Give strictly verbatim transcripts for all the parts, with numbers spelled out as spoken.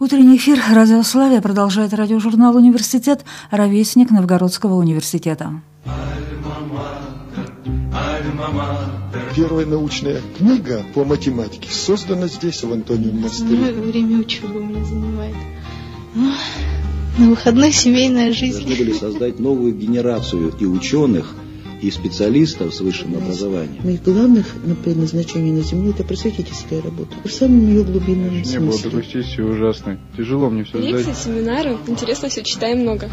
Утренний эфир «Радиославия» продолжает радиожурнал «Университет», ровесник Новгородского университета. Первая научная книга по математике создана здесь, в Антониевом монастыре. Время учебы у меня занимает. На выходных семейная жизнь. Должны были создать новую генерацию и ученых, и специалистов с высшим образованием. Моих главных предназначений на Земле – это просветительская работа. В самом ее глубинном не смысле. Не было такой сессии ужасной. Тяжело мне все сдать. Лекции, семинары. Интересно все, читаем много.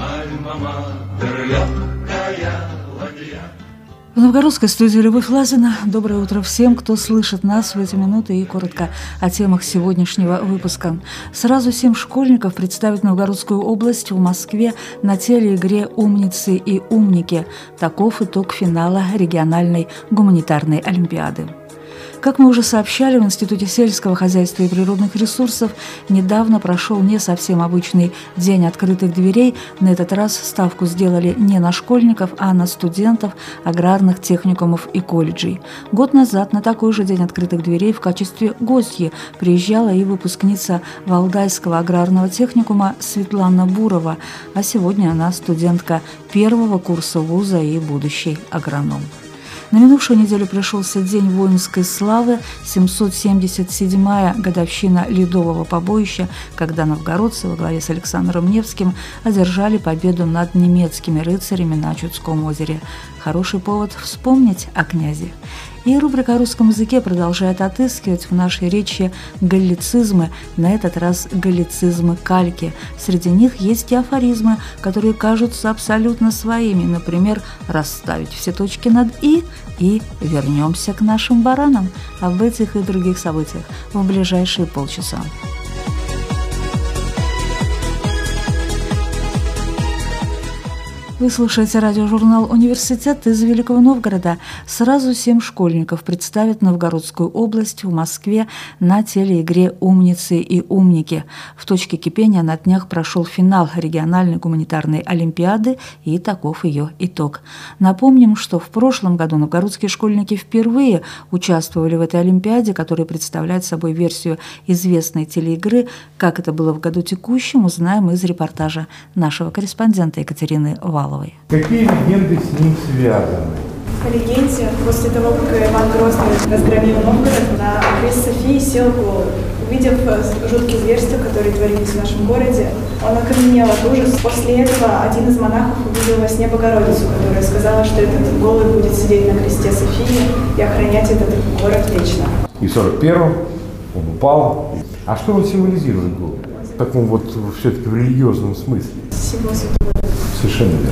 В новгородской студии Любовь Лазина. Доброе утро всем, кто слышит нас в эти минуты, и коротко о темах сегодняшнего выпуска. Сразу семь школьников представят Новгородскую область в Москве на телеигре «Умницы и умники». Таков итог финала региональной гуманитарной олимпиады. Как мы уже сообщали, в Институте сельского хозяйства и природных ресурсов недавно прошел не совсем обычный день открытых дверей. На этот раз ставку сделали не на школьников, а на студентов аграрных техникумов и колледжей. Год назад на такой же день открытых дверей в качестве гостьи приезжала и выпускница Валдайского аграрного техникума Светлана Бурова, а сегодня она студентка первого курса вуза и будущий агроном. На минувшую неделю пришелся День воинской славы, семьсот семьдесят седьмая годовщина Ледового побоища, когда новгородцы во главе с Александром Невским одержали победу над немецкими рыцарями на Чудском озере. Хороший повод вспомнить о князе. И рубрика о русском языке продолжает отыскивать в нашей речи галлицизмы, на этот раз галлицизмы кальки. Среди них есть и афоризмы, которые кажутся абсолютно своими, например, «расставить все точки над «и» и вернемся к нашим баранам». Об этих и других событиях в ближайшие полчаса. Вы слушаете радиожурнал «Университет» из Великого Новгорода. Сразу семь школьников представят Новгородскую область в Москве на телеигре «Умницы и умники». В точке кипения на днях прошел финал региональной гуманитарной олимпиады, и таков ее итог. Напомним, что в прошлом году новгородские школьники впервые участвовали в этой олимпиаде, которая представляет собой версию известной телеигры. Как это было в году текущем, узнаем из репортажа нашего корреспондента Екатерины Валовой. Какие легенды с ним связаны? По легенде, после того, как Иван Грозный разгромил Новгород, на крест Софии сел голый. Увидев жуткие зверства, которые творились в нашем городе, он окаменел от ужаса. После этого один из монахов увидел во сне Богородицу, которая сказала, что этот голый будет сидеть на кресте Софии и охранять этот город вечно. И в сорок первом он упал. А что он символизирует голый? В таком вот все-таки в религиозном смысле. Всего святого. Совершенно верно.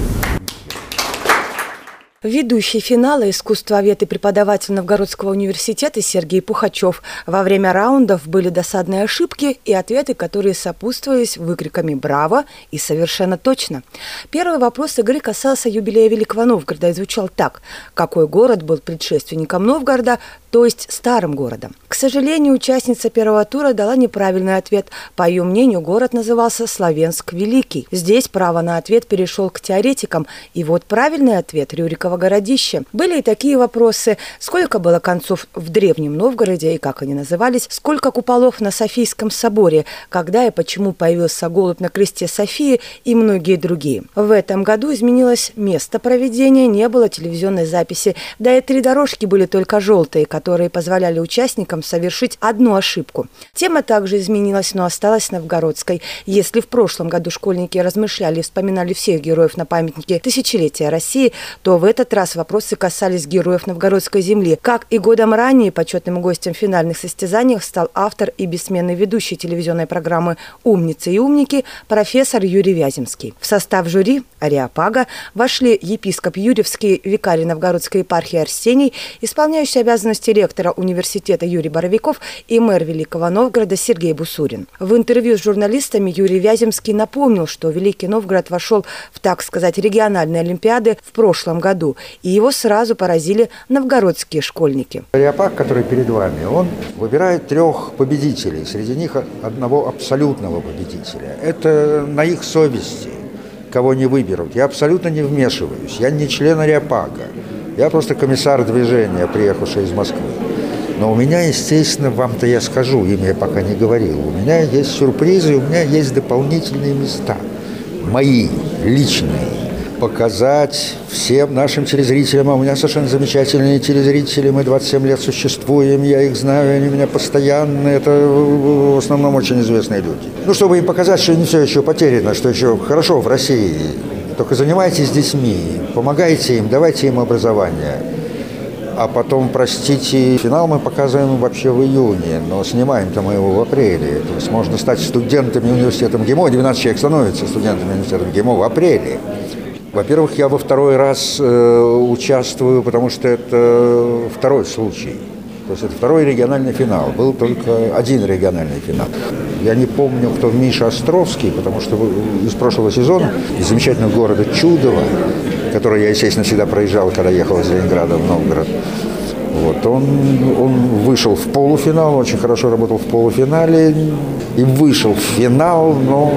Ведущий финала искусствовед и преподаватель Новгородского университета Сергей Пухачев. Во время раундов были досадные ошибки и ответы, которые сопутствовались выкриками «Браво!» и «Совершенно точно!». Первый вопрос игры касался юбилея Великого Новгорода и звучал так: какой город был предшественником Новгорода, то есть старым городом? К сожалению, участница первого тура дала неправильный ответ. По ее мнению, город назывался Славенск Великий. Здесь право на ответ перешел к теоретикам. И вот правильный ответ – Рюриково городище. Были и такие вопросы: сколько было концов в Древнем Новгороде и как они назывались, сколько куполов на Софийском соборе, когда и почему появился голубь на кресте Софии и многие другие. В этом году изменилось место проведения, не было телевизионной записи, да и три дорожки были только желтые, которые позволяли участникам совершить одну ошибку. Тема также изменилась, но осталась новгородской. Если в прошлом году школьники размышляли и вспоминали всех героев на памятнике тысячелетия России, то в этот раз вопросы касались героев новгородской земли. Как и годом ранее, почетным гостем в финальных состязаниях стал автор и бессменный ведущий телевизионной программы «Умницы и умники» профессор Юрий Вяземский. В состав жюри «Ареопага» вошли епископ Юрьевский, викарий Новгородской епархии Арсений, исполняющий обязанности ректора университета Юрий Боровиков и мэр Великого Новгорода Сергей Бусурин. В интервью с журналистами Юрий Вяземский напомнил, что Великий Новгород вошел в, так сказать, региональные олимпиады в прошлом году, и его сразу поразили новгородские школьники. Ареопаг, который перед вами, он выбирает трех победителей, среди них одного абсолютного победителя. Это на их совести, кого не выберут. Я абсолютно не вмешиваюсь, я не член Ареопага, я просто комиссар движения, приехавший из Москвы. Но у меня, естественно, вам-то я скажу, им я пока не говорил, у меня есть сюрпризы, у меня есть дополнительные места, мои, личные. Показать всем нашим телезрителям, а у меня совершенно замечательные телезрители, мы двадцать семь лет существуем, я их знаю, они у меня постоянно, это в основном очень известные люди. Ну, чтобы им показать, что не все еще потеряно, что еще хорошо в России, только занимайтесь детьми, помогайте им, давайте им образование. А потом, простите, финал мы показываем вообще в июне, но снимаем-то мы его в апреле. То есть можно стать студентами университета МГИМО, двенадцать человек становятся студентами университета МГИМО в апреле. Во-первых, я во второй раз э, участвую, потому что это второй случай. То есть это второй региональный финал. Был только один региональный финал. Я не помню, кто Миша Островский, потому что из прошлого сезона, из замечательного города Чудово, который я, естественно, всегда проезжал, когда ехал из Ленинграда в Новгород. Вот, он, он вышел в полуфинал, очень хорошо работал в полуфинале и вышел в финал, но,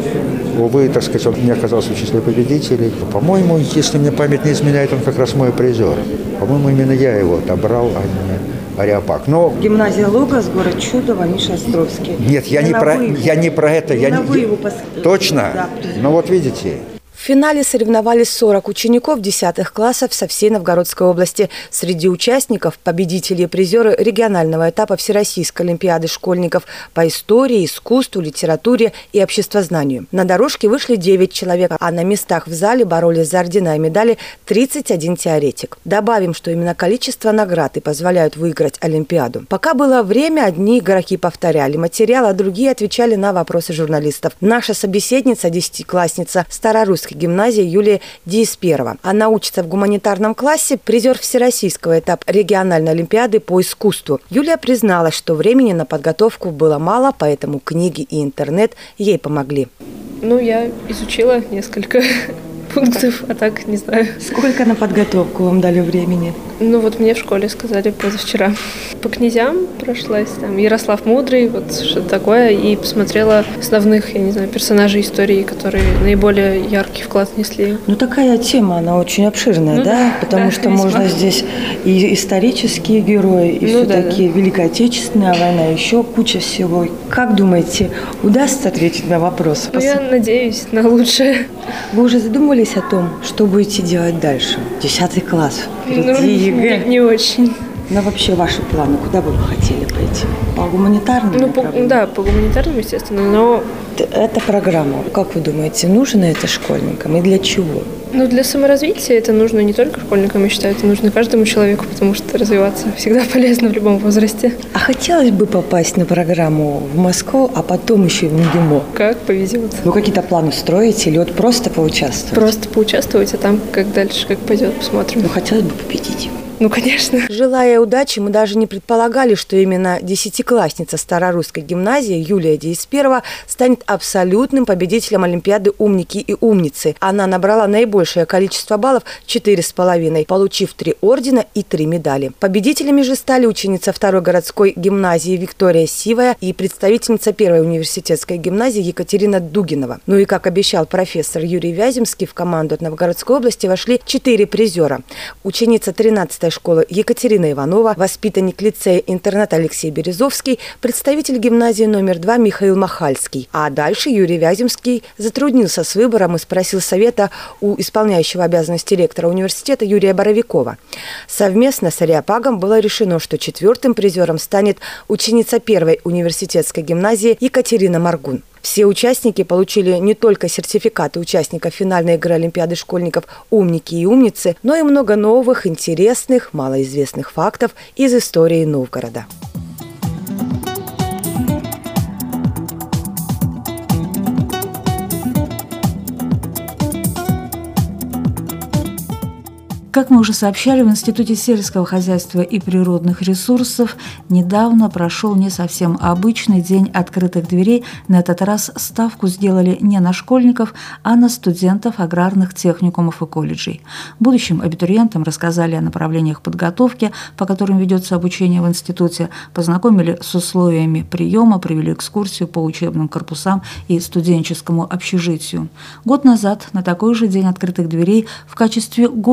увы, так сказать, он не оказался в числе победителей. По-моему, если мне память не изменяет, он как раз мой призер. По-моему, именно я его отобрал, а не Ариапак. Но... Гимназия Логос, город Чудово, Миша Островский. Нет, я не, про, я не про это. Я не... Его пос... Точно? Да. Ну вот видите... В финале соревновались сорок учеников десятых классов со всей Новгородской области. Среди участников – победители и призеры регионального этапа Всероссийской олимпиады школьников по истории, искусству, литературе и обществознанию. На дорожке вышли девять человек, а на местах в зале боролись за ордена и медали тридцать один теоретик. Добавим, что именно количество наград и позволяют выиграть олимпиаду. Пока было время, одни игроки повторяли материал, а другие отвечали на вопросы журналистов. Наша собеседница – десятиклассница Старорусской гимназии Юлия Диисперова. Она учится в гуманитарном классе, призер всероссийского этапа региональной олимпиады по искусству. Юлия призналась, что времени на подготовку было мало, поэтому книги и интернет ей помогли. Ну, я изучила несколько пунктов, а так не знаю. Сколько на подготовку вам дали времени? Ну, вот мне в школе сказали позавчера. По князьям прошлась, там, Ярослав Мудрый, вот что-то такое, и посмотрела основных, я не знаю, персонажей истории, которые наиболее яркий вклад внесли. Ну, такая тема, она очень обширная, ну, да? да? Потому да, что весьма. Можно здесь и исторические герои, и ну, все-таки да, да. Великая Отечественная война, еще куча всего. Как думаете, удастся ответить на вопрос? Ну, я надеюсь на лучшее. Вы уже задумались о том, что будете делать дальше? Десятый класс. Впереди ну, ЕГЭ. Не, не очень. Но вообще ваши планы, куда бы вы хотели пойти? По гуманитарному? Ну, по, да, по гуманитарному, естественно, но... Эта программа, как вы думаете, нужна это школьникам и для чего? Ну, для саморазвития это нужно не только школьникам, я считаю, это нужно каждому человеку, потому что развиваться всегда полезно в любом возрасте. А хотелось бы попасть на программу в Москву, а потом еще и в МГИМО? Как повезет. Вы какие-то планы строите или вот просто поучаствовать? Просто поучаствовать, а там как дальше, как пойдет, посмотрим. Ну, хотелось бы победить. Ну, конечно. Желая удачи, мы даже не предполагали, что именно десятиклассница Старорусской гимназии Юлия Диисперова станет абсолютным победителем Олимпиады «Умники и умницы». Она набрала наибольшее количество баллов – четыре с половиной, получив три ордена и три медали. Победителями же стали ученица второй городской гимназии Виктория Сивая и представительница первой университетской гимназии Екатерина Дугинова. Ну и, как обещал профессор Юрий Вяземский, в команду от Новгородской области вошли четыре призера. Ученица тринадцатой школы Екатерина Иванова, воспитанник лицея-интерната Алексей Березовский, представитель гимназии номер два Михаил Махальский. А дальше Юрий Вяземский затруднился с выбором и спросил совета у исполняющего обязанности ректора университета Юрия Боровикова. Совместно с Ариапагом было решено, что четвертым призером станет ученица первой университетской гимназии Екатерина Маргун. Все участники получили не только сертификаты участников финальной игры Олимпиады школьников «Умники и умницы», но и много новых, интересных, малоизвестных фактов из истории Новгорода. Как мы уже сообщали, в Институте сельского хозяйства и природных ресурсов недавно прошел не совсем обычный день открытых дверей. На этот раз ставку сделали не на школьников, а на студентов аграрных техникумов и колледжей. Будущим абитуриентам рассказали о направлениях подготовки, по которым ведется обучение в институте, познакомили с условиями приема, провели экскурсию по учебным корпусам и студенческому общежитию. Год назад на такой же день открытых дверей в качестве гостей приехали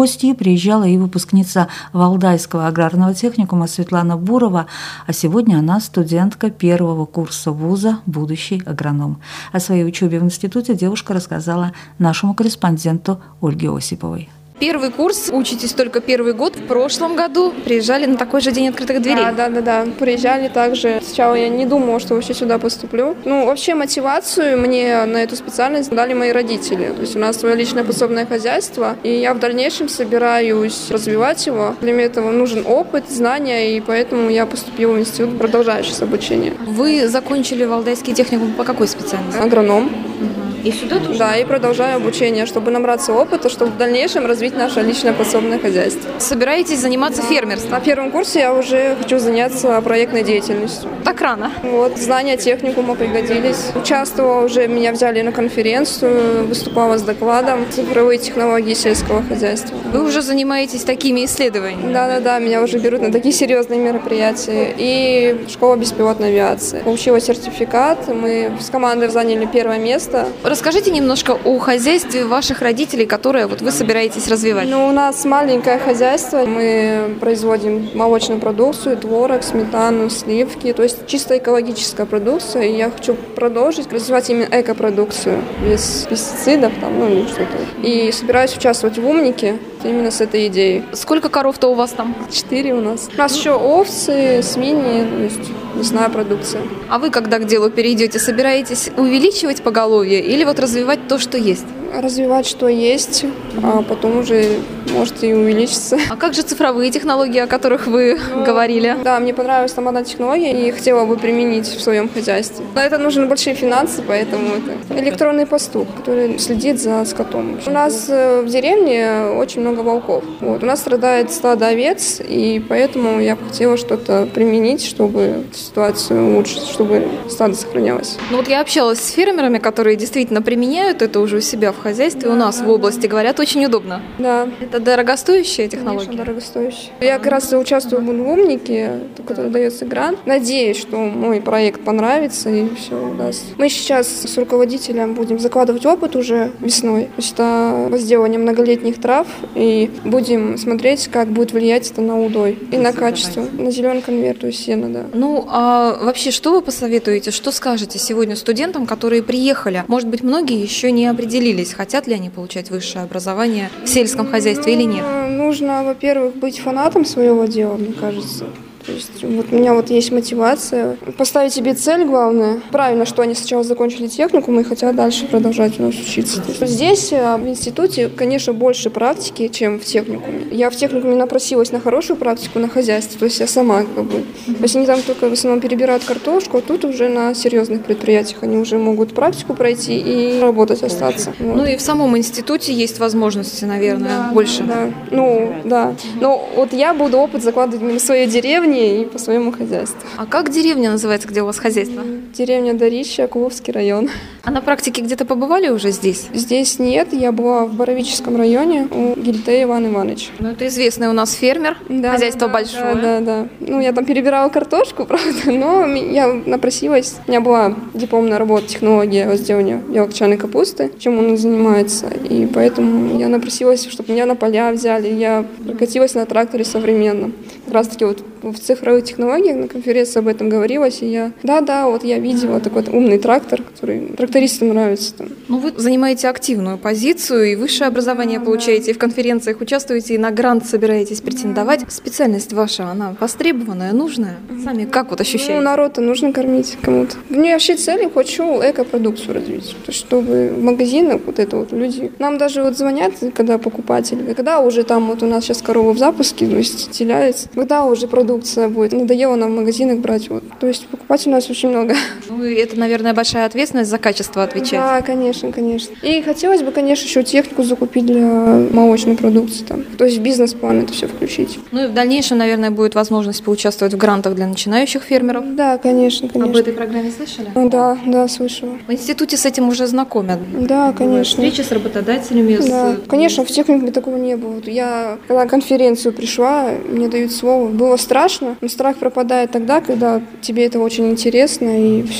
приезжала и выпускница Валдайского аграрного техникума Светлана Бурова, а сегодня она студентка первого курса вуза, будущий агроном. О своей учебе в институте девушка рассказала нашему корреспонденту Ольге Осиповой. Первый курс, учитесь только первый год. В прошлом году приезжали на такой же день открытых дверей. Да, да, да, да. Приезжали также. Сначала я не думала, что вообще сюда поступлю. Ну, вообще мотивацию мне на эту специальность дали мои родители. То есть у нас свое личное подсобное хозяйство, и я в дальнейшем собираюсь развивать его. Для меня этого нужен опыт, знания, и поэтому я поступила в институт, продолжаю сейчас обучение. Вы закончили Валдайский техникум по какой специальности? Агроном. И сюда тоже? Да, и продолжаю обучение, чтобы набраться опыта, чтобы в дальнейшем развить наше личное подсобное хозяйство. Собираетесь заниматься фермерством? На первом курсе я уже хочу заняться проектной деятельностью. Так рано? Вот, знания техникума пригодились. Участвовала уже, меня взяли на конференцию, выступала с докладом «Цифровые технологии сельского хозяйства». Вы уже занимаетесь такими исследованиями? Да-да-да, меня уже берут на такие серьезные мероприятия. И школа беспилотной авиации. Получила сертификат, мы с командой заняли первое место. Расскажите немножко о хозяйстве ваших родителей, которое вот вы собираетесь развивать. Ну, у нас маленькое хозяйство. Мы производим молочную продукцию, творог, сметану, сливки. То есть чисто экологическая продукция. И я хочу продолжить развивать именно экопродукцию. Без пестицидов там, ну или что-то. И собираюсь участвовать в «Умнике» именно с этой идеей. Сколько коров-то у вас там? Четыре у нас. У нас еще овцы, свиньи, то есть мясная продукция. А вы, когда к делу перейдете, собираетесь увеличивать поголовье или вот развивать то, что есть? Развивать, что есть, а потом уже может и увеличиться. А как же цифровые технологии, о которых вы ну, говорили? Да, мне понравилась там одна технология и хотела бы применить в своем хозяйстве. На это нужны большие финансы, поэтому это электронный пастух, который следит за скотом. У нас в деревне очень много волков. Вот. У нас страдает стадо овец, и поэтому я бы хотела что-то применить, чтобы ситуацию улучшить, чтобы стадо сохранялось. Ну вот я общалась с фермерами, которые действительно применяют это уже у себя в хозяйстве, да, у нас да, в области, говорят, очень удобно. Да. Это дорогостоящая технология? Конечно, дорогостоящая. Я как раз участвую в «Умнике», который дается грант. Надеюсь, что мой проект понравится и все удастся. Мы сейчас с руководителем будем закладывать опыт уже весной. То есть это возделывание многолетних трав, и будем смотреть, как будет влиять это на удой и на качество, на зеленый конверт, то есть сено, да. Ну, а вообще, что вы посоветуете, что скажете сегодня студентам, которые приехали? Может быть, многие еще не определились, хотят ли они получать высшее образование в сельском хозяйстве или нет? Нужно, во-первых, быть фанатом своего дела, мне кажется. То есть вот у меня вот есть мотивация. Поставить себе цель, главное. Правильно, что они сначала закончили техникум и хотят дальше продолжать у нас учиться. То есть здесь, в институте, конечно, больше практики, чем в техникуме. Я в техникуме напросилась на хорошую практику, на хозяйстве. То есть я сама как бы. То есть они там только в основном перебирают картошку, а тут уже на серьезных предприятиях они уже могут практику пройти и работать, остаться. Вот. Ну и в самом институте есть возможности, наверное, да, больше. Да, ну да. Но вот я буду опыт закладывать именно в своей деревне и по своему хозяйству. А как деревня называется, где у вас хозяйство? Деревня Дарища, Куловский район. А на практике где-то побывали уже здесь? Здесь нет, я была в Боровическом районе у Гильтея Ивана Ивановича. Ну это известный у нас фермер, да, хозяйство да, большое. Да, да, да. Ну я там перебирала картошку, правда, но я напросилась. У меня была дипломная работа технология возделывания белокочанной капусты, чем он занимается, и поэтому я напросилась, чтобы меня на поля взяли. Я прокатилась на тракторе современном. Как раз таки вот в цифровых технологиях на конференции об этом говорилось, и я, да-да, вот я видела такой умный трактор, который трактористам нравится. Там. Ну, вы занимаете активную позицию, и высшее образование да, получаете, да. И в конференциях участвуете, и на грант собираетесь претендовать. Да. Специальность ваша, она востребованная, нужная? Сами как вот ощущаете? Ну, народ-то нужно кормить кому-то. У меня вообще цель, хочу экопродукцию развить, то, чтобы в магазинах вот это вот люди, нам даже вот звонят, когда покупатели, когда уже там вот у нас сейчас корова в запуске, то есть теляется, когда уже продукция будет. Надоело нам в магазинах брать. Вот. То есть покупателей у нас очень много. Ну, и это, наверное, большая ответственность за качество отвечать. Да, конечно, конечно. И хотелось бы, конечно, еще технику закупить для молочной продукции. Там. То есть в бизнес-план это все включить. Ну и в дальнейшем, наверное, будет возможность поучаствовать в грантах для начинающих фермеров. Да, конечно, конечно. Об этой программе слышали? Да, да, слышала. В институте с этим уже знакомят? Да, конечно. Встречи с работодателями? Да, с... конечно, в техникуме такого не было. Я, когда на конференцию пришла, мне дают слово, было страшно. Но страх пропадает тогда, когда тебе это очень интересно, и все.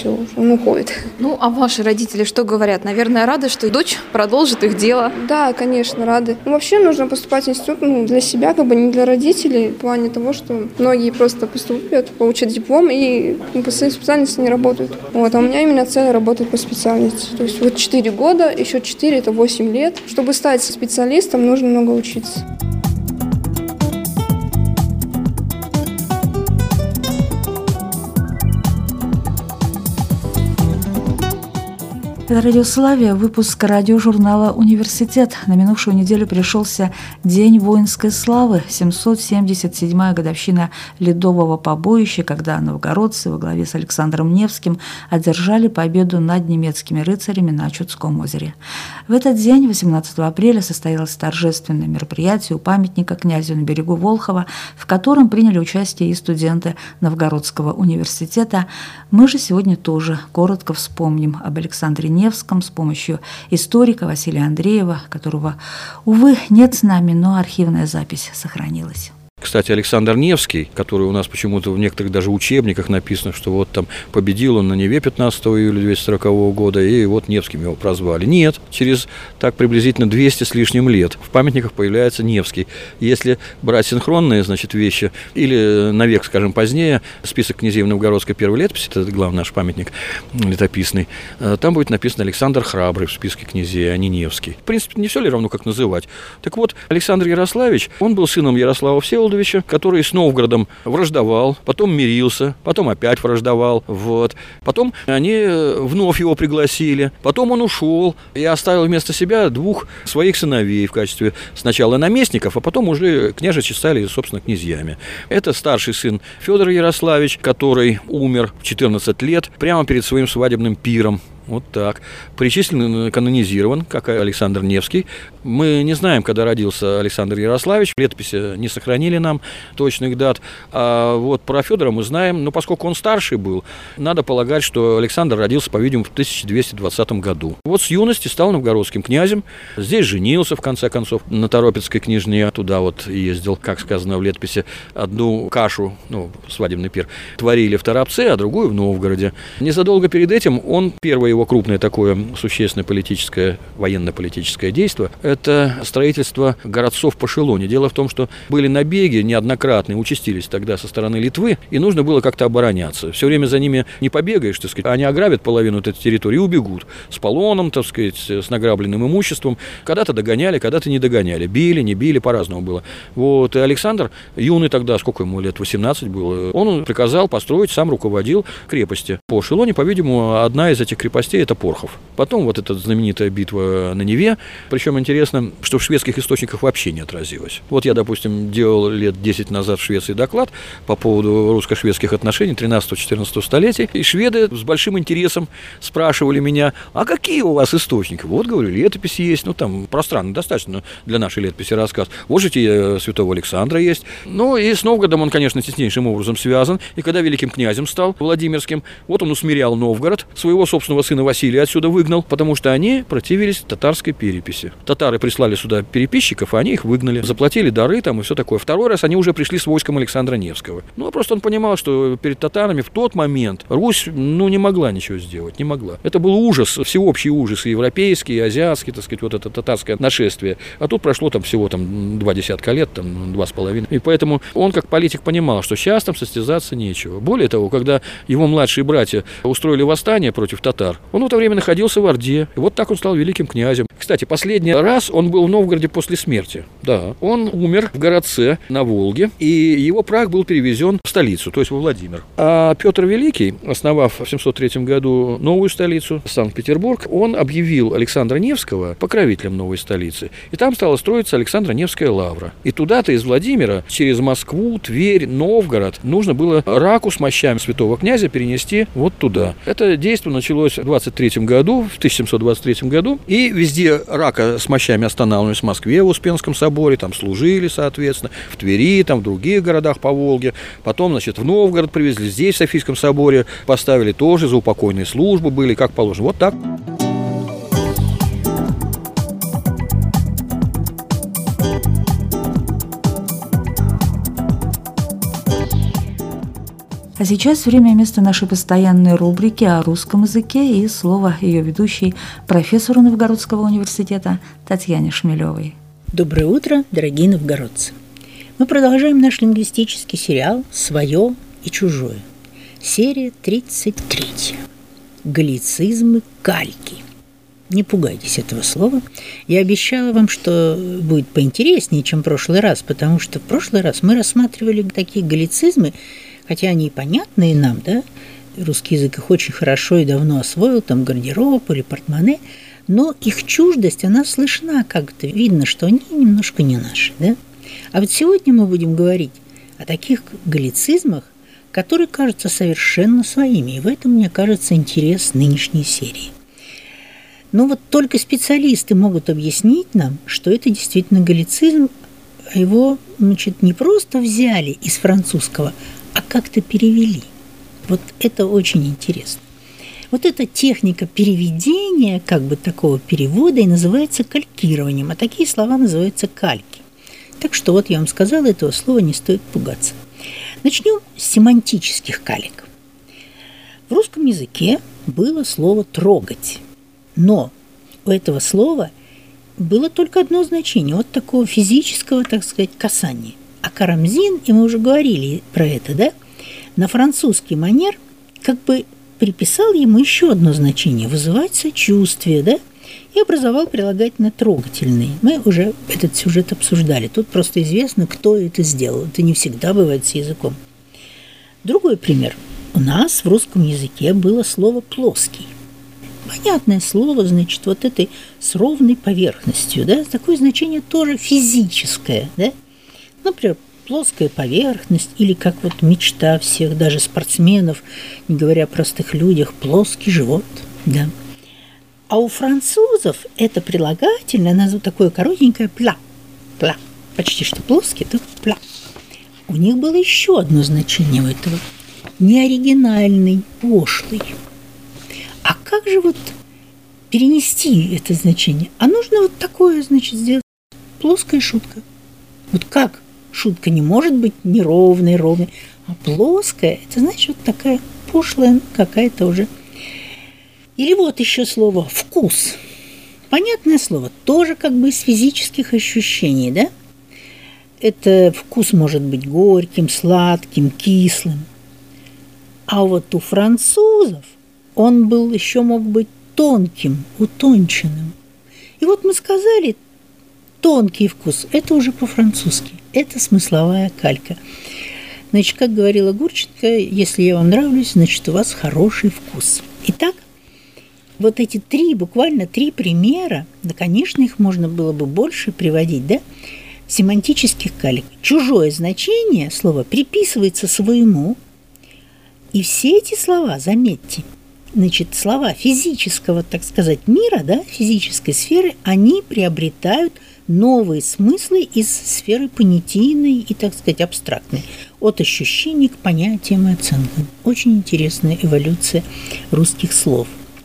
все, он уходит. Ну, а ваши родители что говорят? Наверное, рады, что дочь продолжит их дело? Да, конечно, рады. Ну, вообще нужно поступать в институт, ну, для себя, как бы не для родителей, в плане того, что многие просто поступят, получат диплом и ну, по своей специальности не работают. Вот, а у меня именно цель работать по специальности. То есть вот четыре года, еще четыре это восемь лет. Чтобы стать специалистом, нужно много учиться. Это «Радиославия», выпуск радиожурнала «Университет». На минувшую неделю пришелся День воинской славы, семьсот семьдесят седьмая годовщина Ледового побоища, когда новгородцы во главе с Александром Невским одержали победу над немецкими рыцарями на Чудском озере. В этот день, восемнадцатого апреля, состоялось торжественное мероприятие у памятника князю на берегу Волхова, в котором приняли участие и студенты Новгородского университета. Мы же сегодня тоже коротко вспомним об Александре Невском с помощью историка Василия Андреева, которого, увы, нет с нами, но архивная запись сохранилась. Кстати, Александр Невский, который у нас почему-то в некоторых даже учебниках написано, что вот там победил он на Неве пятнадцатого июля двести сорокового года, и вот Невским его прозвали. Нет, через так приблизительно двести с лишним лет в памятниках появляется Невский. Если брать синхронные, значит, вещи, или на век, скажем, позднее, список князей Новгородской первой летописи, это главный наш памятник летописный, там будет написано Александр Храбрый в списке князей, а не Невский. В принципе, не все ли равно, как называть? Так вот, Александр Ярославич, он был сыном Ярослава Всеволодовича, который с Новгородом враждовал, потом мирился, потом опять враждовал. Вот. Потом они вновь его пригласили, потом он ушел и оставил вместо себя двух своих сыновей в качестве сначала наместников, а потом уже княжичи стали, собственно, князьями. Это старший сын Федор Ярославич, который умер в четырнадцать лет прямо перед своим свадебным пиром. Вот так. Причислен, канонизирован, как и Александр Невский. Мы не знаем, когда родился Александр Ярославич. В летописи не сохранили нам точных дат. А вот про Федора мы знаем. Но поскольку он старший был, надо полагать, что Александр родился, по-видимому, в тысяча двести двадцатом году. Вот с юности стал новгородским князем. Здесь женился, в конце концов, на Торопецкой княжне. Туда вот ездил, как сказано в летописи, одну кашу, ну, свадебный пир, творили в Торопце, а другую в Новгороде. Незадолго перед этим он, первое его крупное такое существенное политическое, военно-политическое действие – это строительство городцов по Шелоне. Дело в том, что были набеги неоднократные, участились тогда со стороны Литвы, и нужно было как-то обороняться. Все время за ними не побегаешь, так сказать, они ограбят половину этой территории и убегут с полоном, так сказать, с награбленным имуществом. Когда-то догоняли, когда-то не догоняли. Били, не били, по-разному было. Вот, и Александр, юный тогда, сколько ему лет, восемнадцать было, он приказал построить, сам руководил крепости. По Шелоне, по-видимому, одна из этих крепостей – это Порхов. Потом вот эта знаменитая битва на Неве. Причем интересно, что в шведских источниках вообще не отразилось. Вот я, допустим, делал лет десять назад в Швеции доклад по поводу русско-шведских отношений тринадцатого-четырнадцатого столетий. И шведы с большим интересом спрашивали меня, а какие у вас источники? Вот, говорю, летописи есть. Ну, там пространно достаточно для нашей летописи рассказ. Вот же святого Александра есть. Ну, и с Новгородом он, конечно, теснейшим образом связан. И когда великим князем стал, Владимирским, вот он усмирял Новгород, своего собственного сына Василия отсюда выгнал, потому что они противились татарской переписи. Татары прислали сюда переписчиков, а они их выгнали. Заплатили дары там и все такое. Второй раз они уже пришли с войском Александра Невского. Ну, а просто он понимал, что перед татарами в тот момент Русь, ну, не могла ничего сделать, не могла. Это был ужас, всеобщий ужас, и европейский, и азиатский, так сказать, вот это татарское нашествие. А тут прошло там всего там два десятка лет, там два с половиной. И поэтому он, как политик, понимал, что сейчас там состязаться нечего. Более того, когда его младшие братья устроили восстание против татар, он в это время находился в Орде. И вот так он стал великим князем. Кстати, последний раз он был в Новгороде после смерти. Да, он умер в городце на Волге, и его прах был перевезен в столицу, то есть во Владимир. А Петр Великий, основав в семьсот третьем году новую столицу, Санкт-Петербург, он объявил Александра Невского покровителем новой столицы. И там стала строиться Александро-Невская лавра. И туда-то из Владимира через Москву, Тверь, Новгород нужно было раку с мощами святого князя перенести вот туда. Это действие началось в двадцать третьем году, в тысяча семьсот двадцать третьем году, и везде рака с мощами останавливались. В Москве, в Успенском соборе, там служили, соответственно, в Твери, там в других городах по Волге. Потом, значит, в Новгород привезли, здесь в Софийском соборе поставили тоже, за упокойные службы были, как положено. Вот так. А сейчас время и место нашей постоянной рубрики о русском языке и слово ее ведущей, профессору Новгородского университета Татьяне Шмелевой. Доброе утро, дорогие новгородцы! Мы продолжаем наш лингвистический сериал «Свое и чужое». Серия тридцать три. Галлицизмы кальки. Не пугайтесь этого слова. Я обещала вам, что будет поинтереснее, чем в прошлый раз, потому что в прошлый раз мы рассматривали такие галлицизмы, хотя они и понятные нам, да, русский язык их очень хорошо и давно освоил, там гардероб или портмоне, но их чуждость, она слышна как-то, видно, что они немножко не наши, да. А вот сегодня мы будем говорить о таких галлицизмах, которые кажутся совершенно своими, и в этом, мне кажется, интерес нынешней серии. Но вот только специалисты могут объяснить нам, что это действительно галлицизм, а его, значит, не просто взяли из французского, а как-то перевели. Вот это очень интересно. Вот эта техника переведения, как бы такого перевода, и называется калькированием, а такие слова называются кальки. Так что вот я вам сказала, этого слова не стоит пугаться. Начнем с семантических калек. В русском языке было слово «трогать», но у этого слова было только одно значение, вот такого физического, так сказать, касания. А Карамзин, и мы уже говорили про это, да, на французский манер как бы приписал ему еще одно значение – вызывать сочувствие, да, и образовал прилагательно трогательный. Мы уже этот сюжет обсуждали. Тут просто известно, кто это сделал. Это не всегда бывает с языком. Другой пример. У нас в русском языке было слово «плоский». Понятное слово, значит, вот этой с ровной поверхностью, да, такое значение тоже физическое, да. Например, плоская поверхность, или как вот мечта всех, даже спортсменов, не говоря о простых людях, плоский живот, да. А у французов это прилагательное, оно такое коротенькое «пла», «пла», почти что плоский, то «пла». У них было еще одно значение у этого – неоригинальный, пошлый. А как же вот перенести это значение? А нужно вот такое, значит, сделать плоская шутка. Вот как? Шутка не может быть неровной, ровной, а плоская – это значит вот такая пошлая какая-то уже. Или вот еще слово «вкус». Понятное слово, тоже как бы из физических ощущений, да? Это вкус может быть горьким, сладким, кислым. А вот у французов он был еще мог быть тонким, утонченным. И вот мы сказали тонкий вкус, это уже по-французски, это смысловая калька. Значит, как говорила Гурченко, если я вам нравлюсь, значит, у вас хороший вкус. Итак, вот эти три, буквально три примера, да, конечно, их можно было бы больше приводить, да, семантических калек. Чужое значение слова приписывается своему, и все эти слова, заметьте, значит, слова физического, так сказать, мира, да, физической сферы, они приобретают новые смыслы из сферы понятийной и, так сказать, абстрактной, от ощущений к понятиям и оценкам. Очень интересная эволюция русских слов.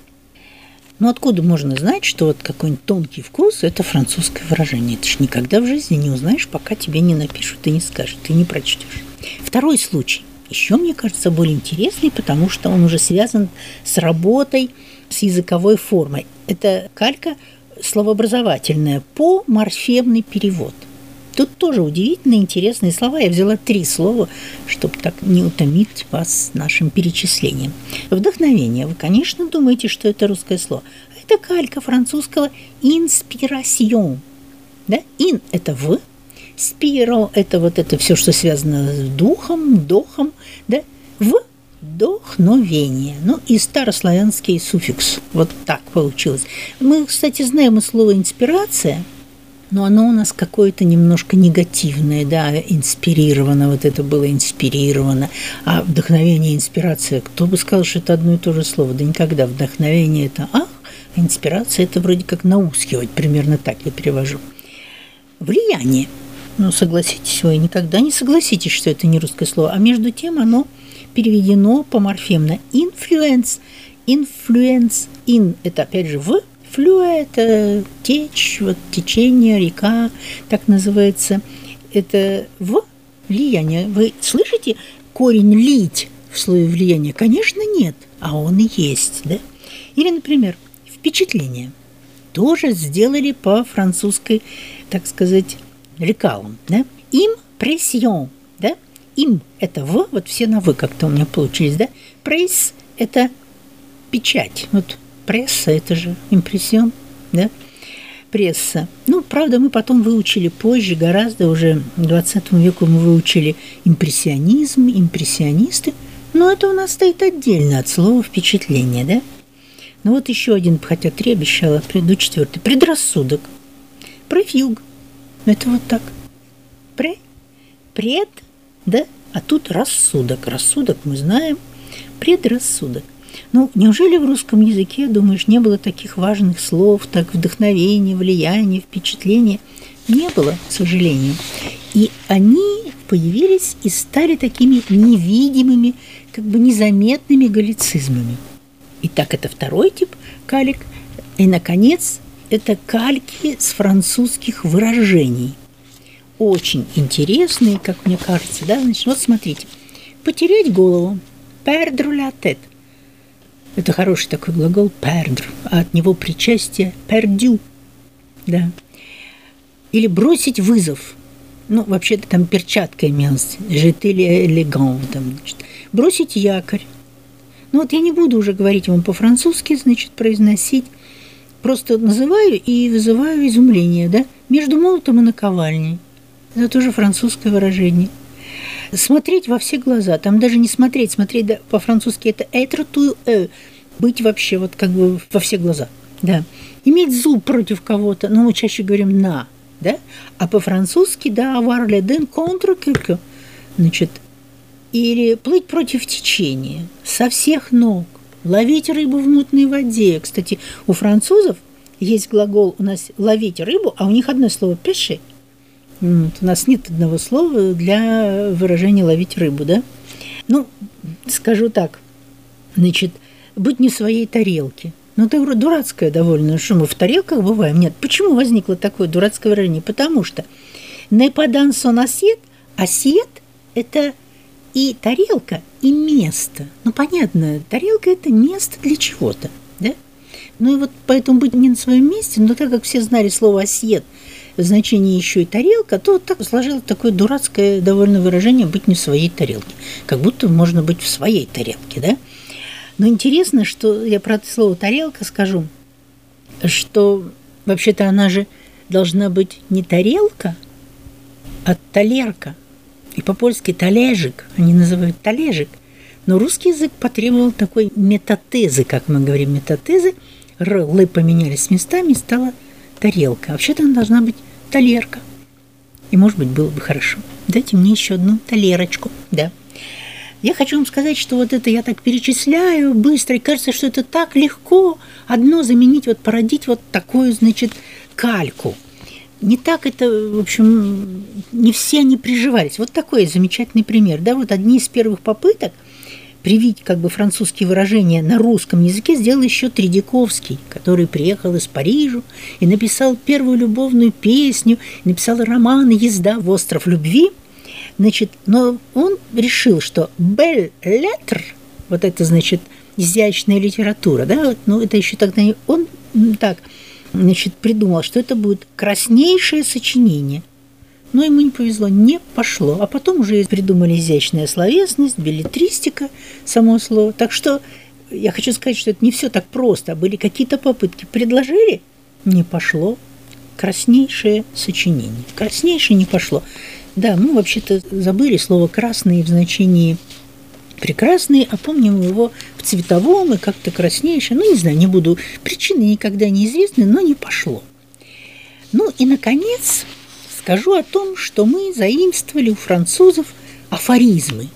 Но откуда можно знать, что вот какой-нибудь тонкий вкус – это французское выражение? Ты ж никогда в жизни не узнаешь, пока тебе не напишут и не скажут, ты не прочтешь. Второй случай. Еще, мне кажется, более интересный, потому что он уже связан с работой, с языковой формой. Это калька словообразовательная по морфемный перевод. Тут тоже удивительно интересные слова. Я взяла три слова, чтобы так не утомить вас нашим перечислением. Вдохновение. Вы, конечно, думаете, что это русское слово. Это калька французского «inspiration». Да? «In» – это «в». «Spiro» – это вот это все, что связано с духом, вдохом. Да? «В» – вдохновение. Ну и старославянский суффикс. Вот так получилось. Мы, кстати, знаем и слово «инспирация», но оно у нас какое-то немножко негативное, да, инспирировано, вот это было инспирировано. А вдохновение, инспирация, кто бы сказал, что это одно и то же слово? Да никогда. Вдохновение – это «ах», а инспирация – это вроде как наускивать, примерно так я перевожу. Влияние. Ну, согласитесь, вы никогда не согласитесь, что это не русское слово, а между тем оно переведено по-морфемно. Influence, influence, in – это опять же «в», флюэ – это течь, вот течение, река, так называется. Это «в» влияние. Вы слышите корень «лить» в слое влияния? Конечно, нет, а он и есть, да? Или, например, впечатление тоже сделали по французской, так сказать, лекалам, да? Импрессион, да? Им – это в, вот все на вы как-то у меня получились, да? Пресс – это печать, вот пресса – это же импрессион, да? Пресса. Ну, правда, мы потом выучили позже, гораздо уже к двадцатому веку мы выучили импрессионизм, импрессионисты, но это у нас стоит отдельно от слова впечатление, да? Ну вот еще один, хотя три обещала, приду четвертый. Предрассудок. Префьюг. Это вот так. Пре, пред, да? А тут рассудок. Рассудок мы знаем. Предрассудок. Ну, неужели в русском языке, думаешь, не было таких важных слов, так вдохновение, влияние, впечатление? Не было, к сожалению. И они появились и стали такими невидимыми, как бы незаметными галлицизмами. Итак, это второй тип калик. И, наконец, это кальки с французских выражений. Очень интересные, как мне кажется. Да? Значит, вот смотрите. Потерять голову. Perdre la tête. Это хороший такой глагол perdre, а от него причастие perdu. Да. Или бросить вызов. Ну, вообще-то там перчатка имелась. Jeter l'élégant. Там, значит. Бросить якорь. Ну вот я не буду уже говорить вам по-французски, значит, произносить. Просто называю и вызываю изумление, да? Между молотом и наковальней. Это тоже французское выражение. Смотреть во все глаза. Там даже не смотреть. Смотреть да, по-французски это être tout eux. Быть вообще вот как бы во все глаза. Да. Иметь зуб против кого-то. Но мы чаще говорим на. Да? А по-французски, да, avoir les dents contre quelqu'un. Значит, или плыть против течения, со всех ног, ловить рыбу в мутной воде. Кстати, у французов есть глагол у нас «ловить рыбу», а у них одно слово «pêcher». Вот, у нас нет одного слова для выражения «ловить рыбу», да? Ну, скажу так, значит, быть не в своей тарелке. Ну, это дурацкое довольно, что мы в тарелках бываем. Нет, почему возникло такое дурацкое выражение? Потому что «ne pas dans son assiette», «assiette» – это и тарелка, и место. Ну, понятно, тарелка – это место для чего-то, да? Ну, и вот поэтому быть не на своем месте, но так как все знали слово «осьет» в значении еще и тарелка, то вот так сложилось такое дурацкое довольно выражение «быть не в своей тарелке». Как будто можно быть в своей тарелке, да? Но интересно, что я про это слово «тарелка» скажу, что вообще-то она же должна быть не тарелка, а талерка. И по-польски талежик, они называют талежик. Но русский язык потребовал такой метатезы, как мы говорим, метатезы. Р, лы поменялись местами, стала тарелка. Вообще-то она должна быть талерка. И, может быть, было бы хорошо. Дайте мне еще одну талерочку. Да. Я хочу вам сказать, что вот это я так перечисляю быстро, и кажется, что это так легко одно заменить, вот породить вот такую, значит, кальку. Не так это, в общем, не все они приживались. Вот такой замечательный пример. Да, вот одни из первых попыток привить как бы французские выражения на русском языке сделал еще Тредяковский, который приехал из Парижа и написал первую любовную песню, написал роман «Езда в остров любви». Значит, но он решил, что «belle lettre», вот это, значит, изящная литература, да, вот, ну, это еще тогда не... Он так... Значит, придумал, что это будет краснейшее сочинение. Но ему не повезло, не пошло. А потом уже придумали изящная словесность, беллетристика, само слово. Так что я хочу сказать, что это не все так просто. Были какие-то попытки. Предложили, не пошло. Краснейшее сочинение. Краснейшее не пошло. Да, мы вообще-то забыли слово «красный» в значении прекрасный, а помним его в цветовом и как-то краснейшее. Ну, не знаю, не буду. Причины никогда неизвестны, но не пошло. Ну и, наконец, скажу о том, что мы заимствовали у французов афоризмы.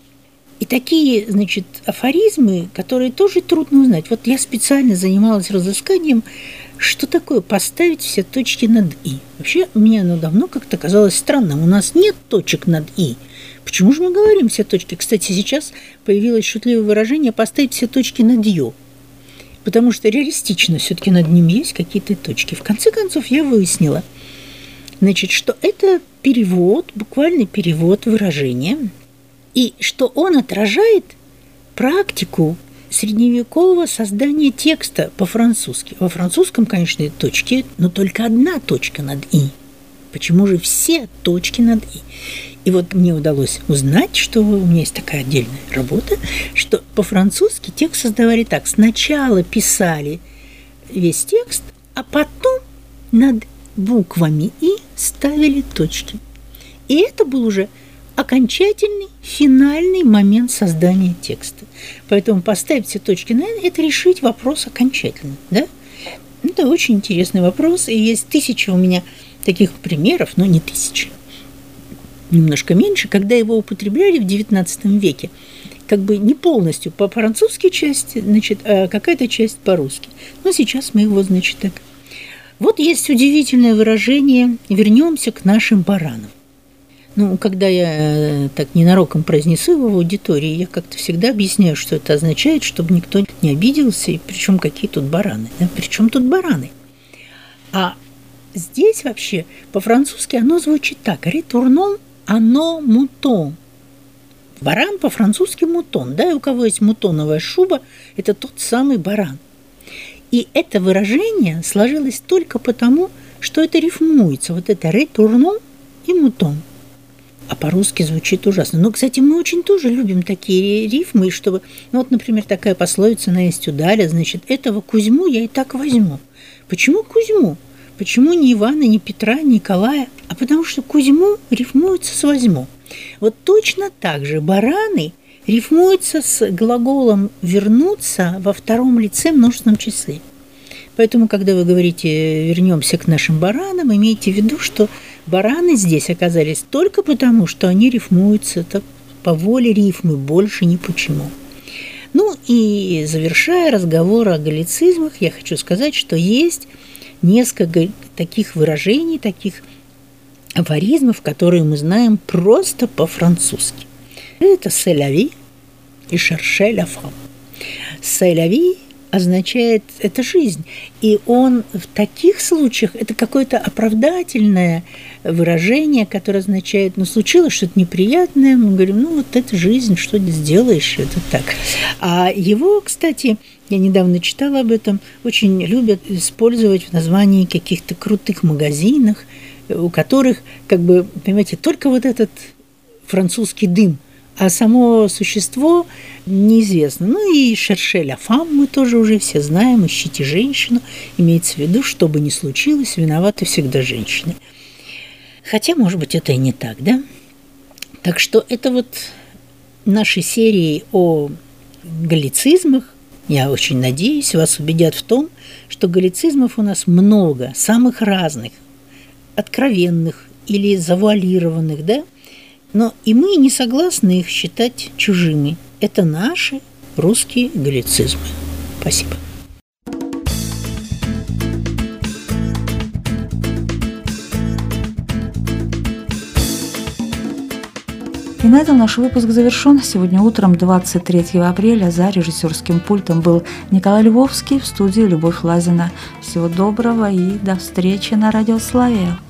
И такие, значит, афоризмы, которые тоже трудно узнать. Вот я специально занималась разысканием, что такое поставить все точки над «и». Вообще, мне оно давно как-то казалось странным. У нас нет точек над «и». Почему же мы говорим все точки? Кстати, сейчас появилось шутливое выражение «поставить все точки над «ё». Потому что реалистично все-таки над ним есть какие-то точки. В конце концов, я выяснила, значит, что это перевод, буквальный перевод выражения, и что он отражает практику средневекового создания текста по-французски. Во французском, конечно, точки, но только одна точка над «и». Почему же все точки над «и»? И вот мне удалось узнать, что у меня есть такая отдельная работа, что по-французски текст создавали так. Сначала писали весь текст, а потом над буквами «и» ставили точки. И это был уже окончательный, финальный момент создания текста. Поэтому поставить все точки на «и» – это решить вопрос окончательно. Да? Это очень интересный вопрос, и есть тысячи у меня таких примеров, но не тысячи, немножко меньше, когда его употребляли в девятнадцатом веке, как бы не полностью по-французски часть, значит, а какая-то часть по-русски. Но сейчас мы его, значит, так. Вот есть удивительное выражение «вернемся к нашим баранам». Ну, когда я так ненароком произнесу его в аудитории, я как-то всегда объясняю, что это означает, чтобы никто не обиделся, и причем какие тут бараны. Да? Причем тут бараны? А здесь вообще по-французски оно звучит так: «Retournons à nos moutons». Баран по-французски мутон. Да, и у кого есть мутоновая шуба, это тот самый баран. И это выражение сложилось только потому, что это рифмуется. Вот это «retournons» и «мутон». А по-русски звучит ужасно. Но, кстати, мы очень тоже любим такие рифмы, чтобы... Ну, вот, например, такая пословица «наесть удаля», значит, этого Кузьму я и так возьму. Почему Кузьму? Почему не Ивана, не Петра, не Николая? А потому что Кузьму рифмуется с «возьму». Вот точно так же бараны рифмуются с глаголом «вернуться» во втором лице множественном числе. Поэтому, когда вы говорите «вернемся к нашим баранам», имейте в виду, что бараны здесь оказались только потому, что они рифмуются так, по воле рифмы, больше ни почему. Ну и завершая разговор о галлицизмах, я хочу сказать, что есть несколько таких выражений, таких афоризмов, которые мы знаем просто по-французски. Это «c'est la vie» и «chercher la femme». «C'est la vie» означает «это жизнь». И он в таких случаях, это какое-то оправдательное выражение, которое означает, ну, случилось что-то неприятное, мы говорим, ну, вот это жизнь, что сделаешь, это так. А его, кстати, я недавно читала об этом, очень любят использовать в названии каких-то крутых магазинов, у которых, как бы, понимаете, только вот этот французский дым, а само существо неизвестно. Ну и «chercher la femme» мы тоже уже все знаем, ищите женщину, имеется в виду, что бы ни случилось, виноваты всегда женщины. Хотя, может быть, это и не так, да? Так что это вот наши серии о галлицизмах. Я очень надеюсь, вас убедят в том, что галлицизмов у нас много, самых разных, откровенных или завуалированных, да? Но и мы не согласны их считать чужими. Это наши русские галлицизмы. Спасибо. И на этом наш выпуск завершен. Сегодня утром, двадцать третьего апреля, за режиссерским пультом был Николай Львовский, в студии Любовь Лазина. Всего доброго и до встречи на Радио Славия.